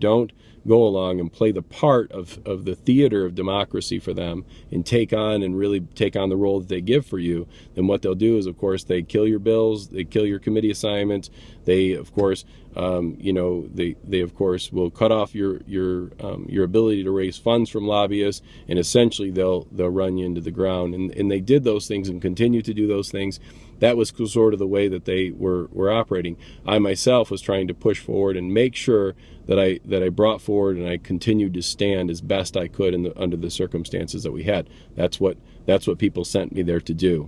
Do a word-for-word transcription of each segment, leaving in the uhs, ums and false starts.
don't go along and play the part of, of the theater of democracy for them and take on and really take on the role that they give for you, then what they'll do is, of course, they kill your bills, they kill your committee assignments, they, of course, um, you know, they, they, of course, will cut off your your um, your ability to raise funds from lobbyists, and essentially they'll they'll run you into the ground. And, and they did those things and continue to do those things. That was sort of the way that they were, were operating. I myself was trying to push forward and make sure that I that I brought forward and I continued to stand as best I could in the, under the circumstances that we had. That's what that's what people sent me there to do.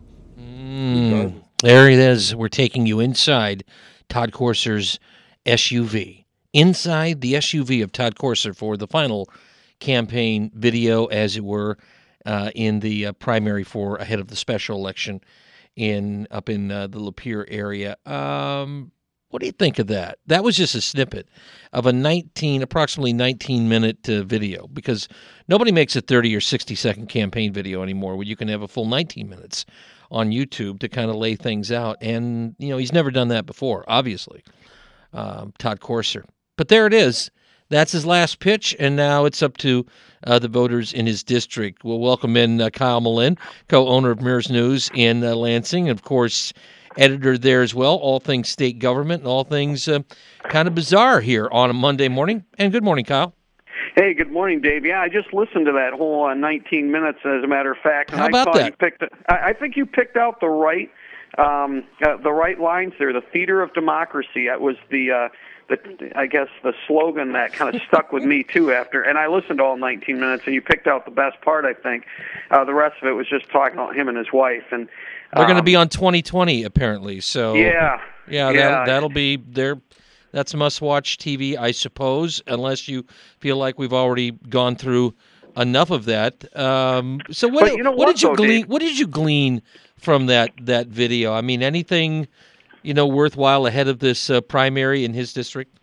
Mm, there it is. We're taking you inside Todd Courser's S U V. Inside the S U V of Todd Courser for the final campaign video, as it were, uh, in the uh, primary for ahead of the special election in up in uh, the Lapeer area. Um, what do you think of that? That was just a snippet of a nineteen, approximately nineteen minute uh, video, because nobody makes a thirty or sixty second campaign video anymore where you can have a full nineteen minutes on YouTube to kind of lay things out. And, you know, he's never done that before, obviously, um, Todd Courser. But there it is. That's his last pitch, and now it's up to uh, the voters in his district. We'll welcome in uh, Kyle Malin, co-owner of Mears News in uh, Lansing, and, of course, editor there as well, all things state government and all things uh, kind of bizarre here on a Monday morning. And good morning, Kyle. Hey, good morning, Dave. Yeah, I just listened to that whole uh, nineteen minutes, as a matter of fact. And How about I thought that? You picked, I, I think you picked out the right um, uh, the right lines there. The theater of democracy. That was the... Uh, The, I guess the slogan that kind of stuck with me too after, and I listened to all nineteen minutes, and you picked out the best part, I think. Uh, the rest of it was just talking about him and his wife, and they're um, going to be on twenty twenty apparently. So yeah, yeah, yeah. That, that'll be there. That's must-watch T V, I suppose, unless you feel like we've already gone through enough of that. Um, so what, you know what, what, did you though, glean? Dave? What did you glean from that that video? I mean, anything you know worthwhile ahead of this uh, primary in his district?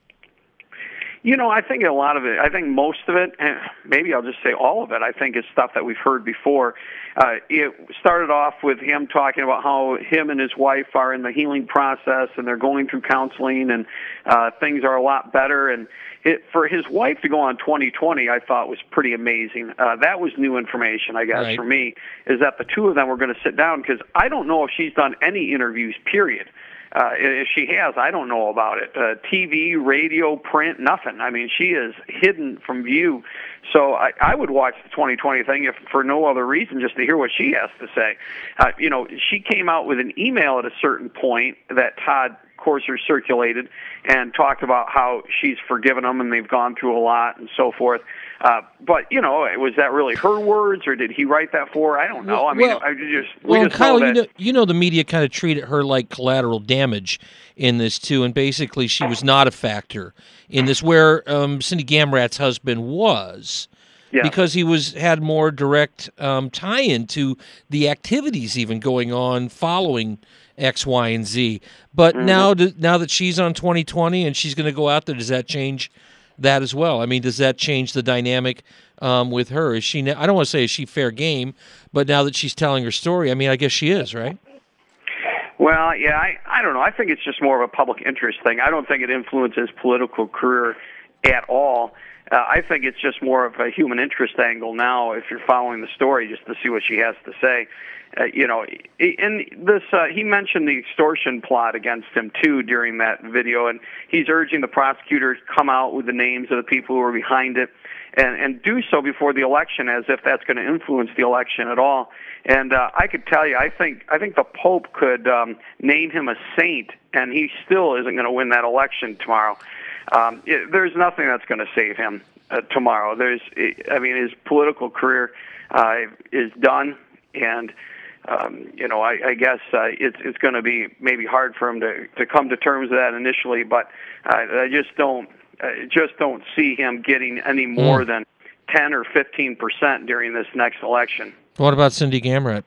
You know, I think a lot of it, I think most of it, and maybe I'll just say all of it, I think is stuff that we've heard before. Uh, it started off with him talking about how him and his wife are in the healing process and they're going through counseling and uh, things are a lot better. And it, for his wife to go on twenty twenty, I thought was pretty amazing. Uh, that was new information, I guess, Right. for me, is that the two of them were going to sit down, because I don't know if she's done any interviews, period. Uh, if she has, I don't know about it. Uh, T V, radio, print, nothing. I mean, she is hidden from view. So I, I would watch the twenty twenty thing if for no other reason, just to hear what she has to say. Uh, you know, she came out with an email at a certain point that Todd Courser circulated and talked about how she's forgiven them and they've gone through a lot and so forth. Uh, but, you know, was that really her words, or did he write that for her? I don't know. I mean, Well, I just we well, just Kyle, know you that. know, you know, the media kind of treated her like collateral damage in this too, and basically she was not a factor in this, where um, Cindy Gamrat's husband was. Yeah. Because he was had more direct um, tie-in to the activities even going on following X, Y, and Z. But Mm-hmm. now, now that she's on twenty twenty and she's going to go out there, does that change that as well? I mean, does that change the dynamic um, with her? Is she? I don't want to say is she fair game, but now that she's telling her story, I mean, I guess she is, right? Well, yeah, I, I don't know. I think it's just more of a public interest thing. I don't think it influences political career at all. Uh, I think it's just more of a human interest angle now, if you're following the story, just to see what she has to say. Uh, you know, and this, uh, he mentioned the extortion plot against him, too, during that video, and he's urging the prosecutors to come out with the names of the people who are behind it and, and do so before the election, as if that's going to influence the election at all. And uh, I could tell you, I think I think the Pope could um, name him a saint, and he still isn't going to win that election tomorrow. Um, it, there's nothing that's going to save him uh, tomorrow. There's, I mean, his political career uh, is done, and um, you know, I, I guess uh, it's it's going to be maybe hard for him to to come to terms with that initially. But uh, I just don't I just don't see him getting any more Mm. than ten or fifteen percent during this next election. What about Cindy Gamrat?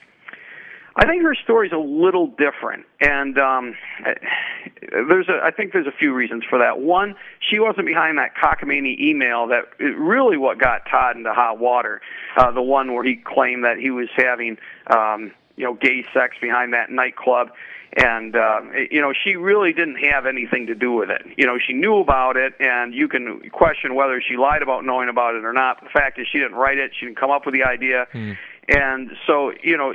I think her story's a little different, and um, there's a, I think there's a few reasons for that. One, she wasn't behind that cockamamie email that is really what got Todd into hot water, uh, the one where he claimed that he was having, um, you know, gay sex behind that nightclub. And, uh, you know, she really didn't have anything to do with it. You know, she knew about it, and you can question whether she lied about knowing about it or not. The fact is she didn't write it. She didn't come up with the idea. Hmm. And so, you know,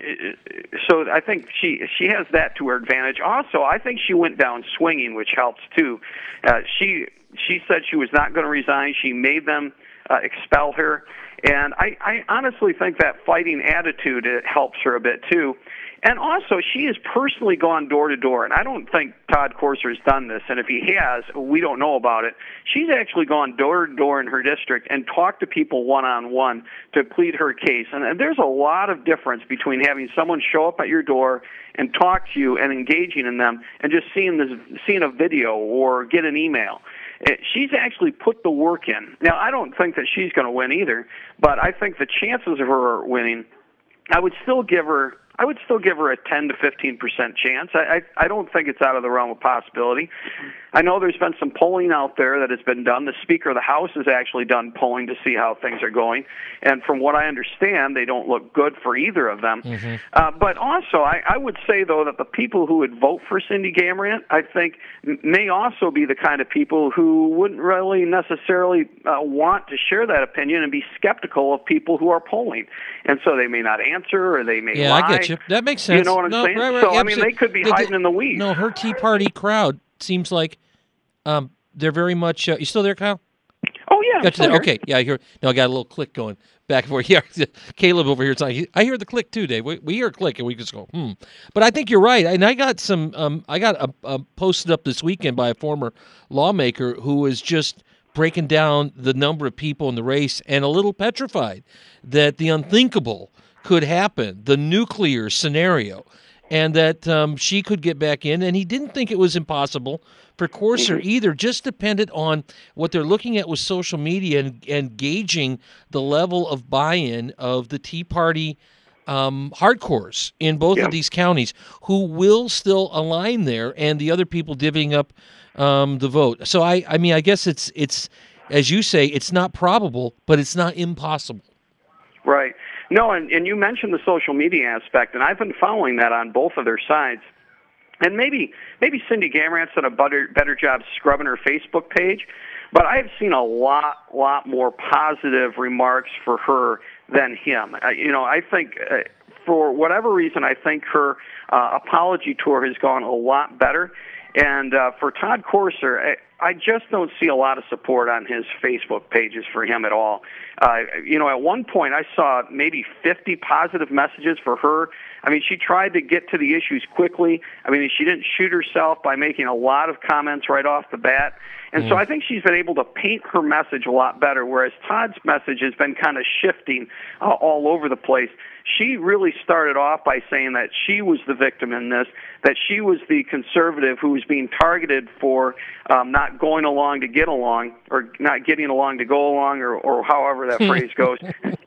so I think she she has that to her advantage. Also, I think she went down swinging, which helps, too. Uh, she she said she was not going to resign. She made them uh, expel her. And I, I honestly think that fighting attitude, it helps her a bit, too. And also, she has personally gone door to door, and I don't think Todd Courser has done this, and if he has, we don't know about it. She's actually gone door to door in her district and talked to people one-on-one to plead her case. And, and there's a lot of difference between having someone show up at your door and talk to you and engaging in them and just seeing this, seeing a video or get an email. It, she's actually put the work in. Now, I don't think that she's going to win either, but I think the chances of her winning, I would still give her I would still give her a ten to fifteen percent chance. I, I I don't think it's out of the realm of possibility. I know there's been some polling out there that has been done. The Speaker of the House has actually done polling to see how things are going, and from what I understand, they don't look good for either of them. Mm-hmm. Uh, but also, I, I would say, though, that the people who would vote for Cindy Gamrant, I think, may also be the kind of people who wouldn't really necessarily uh, want to share that opinion and be skeptical of people who are polling. And so they may not answer, or they may yeah, lie. I get you. That makes sense. You know what I'm no, saying? Right, right, so, absolutely. I mean, they could be they, hiding they, in the weeds. No, her Tea Party crowd seems like um, they're very much... Uh, you still there, Kyle? Oh, yeah. Got you there. Okay, yeah, I hear... No, I got a little click going back and forth. Yeah, Caleb over here. It's like, I hear the click, too, Dave. We, we hear a click, and we just go, hmm. But I think you're right. And I got some... Um, I got a, a posted up this weekend by a former lawmaker who was just breaking down the number of people in the race and a little petrified that the unthinkable could happen, the nuclear scenario, and that um, she could get back in. And he didn't think it was impossible for Courser either, just dependent on what they're looking at with social media and, and gauging the level of buy-in of the Tea Party um, hardcores in both yeah. of these counties who will still align there, and the other people divvying up um, the vote. So, I, I mean, I guess it's, it's, as you say, it's not probable, but it's not impossible. Right. No, and, and you mentioned the social media aspect, and I've been following that on both of their sides. And maybe maybe Cindy Gamrant's done a better, better job scrubbing her Facebook page, but I've seen a lot, lot more positive remarks for her than him. Uh, you know, I think uh, for whatever reason, I think her uh, apology tour has gone a lot better. And uh, for Todd Courser, I, I just don't see a lot of support on his Facebook pages for him at all. Uh, you know, at one point I saw maybe fifty positive messages for her. I mean, she tried to get to the issues quickly. I mean, she didn't shoot herself by making a lot of comments right off the bat. And mm. so I think she's been able to paint her message a lot better, whereas Todd's message has been kind of shifting uh, all over the place. She really started off by saying that she was the victim in this, that she was the conservative who was being targeted for um, not going along to get along, or not getting along to go along, or, or however that phrase goes.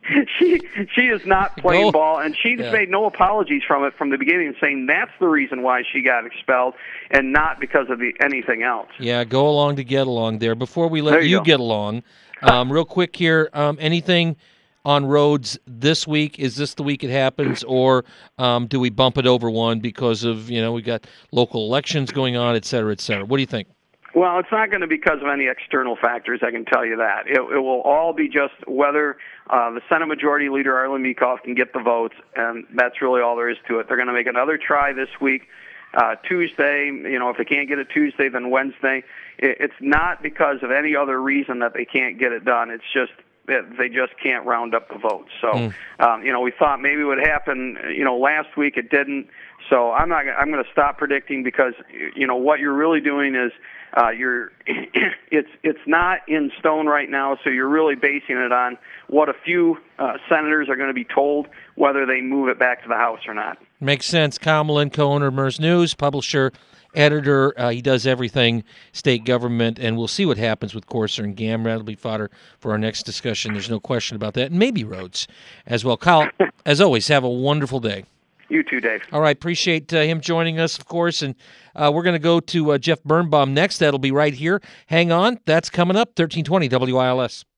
she she is not playing go. ball, and she's yeah. made no apologies from it from the beginning, saying that's the reason why she got expelled and not because of the, anything else. Yeah, go along to get along there. Before we let you, you get along, um, real quick here, um, anything on roads this week? Is this the week it happens, or um, do we bump it over one because of, you know, we got local elections going on, et cetera, et cetera? What do you think? Well, it's not going to be because of any external factors, I can tell you that. It, it will all be just whether uh, the Senate Majority Leader, Arlen Meekhof, can get the votes, and that's really all there is to it. They're going to make another try this week, uh, Tuesday. You know, if they can't get it Tuesday, then Wednesday. It, it's not because of any other reason that they can't get it done. It's just they just can't round up the votes. So, mm. um, you know, we thought maybe it would happen, you know, last week. It didn't. So I'm not. I'm going to stop predicting because, you know, what you're really doing is uh, you're. it's it's not in stone right now. So you're really basing it on what a few uh, senators are going to be told, whether they move it back to the House or not. Makes sense. Kyle Malenko, owner of Merz News, publisher, editor. Uh, he does everything state government, and we'll see what happens with Courser and Gamrant. That'll be fodder for our next discussion. There's no question about that. And maybe roads as well. Kyle, as always, have a wonderful day. You too, Dave. All right. Appreciate uh, him joining us, of course. And uh, we're going to go to uh, Jeff Birnbaum next. That'll be right here. Hang on. That's coming up. thirteen twenty W I L S.